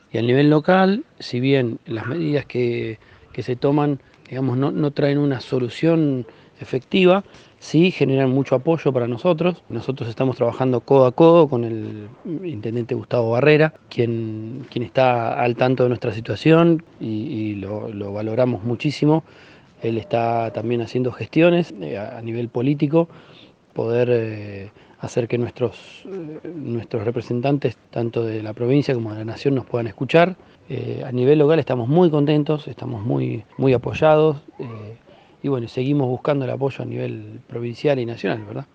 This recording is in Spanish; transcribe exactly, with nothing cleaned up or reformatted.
Y a nivel local, si bien las medidas que, que se toman, digamos, no, no traen una solución efectiva, sí generan mucho apoyo para nosotros. Nosotros estamos trabajando codo a codo con el intendente Gustavo Barrera, quien, quien está al tanto de nuestra situación y, y lo, lo valoramos muchísimo. Él está también haciendo gestiones eh, a, a nivel político, poder eh, hacer que nuestros, eh, nuestros representantes, tanto de la provincia como de la nación, nos puedan escuchar. Eh, a nivel local estamos muy contentos, estamos muy, muy apoyados eh, y bueno, seguimos buscando el apoyo a nivel provincial y nacional, ¿verdad?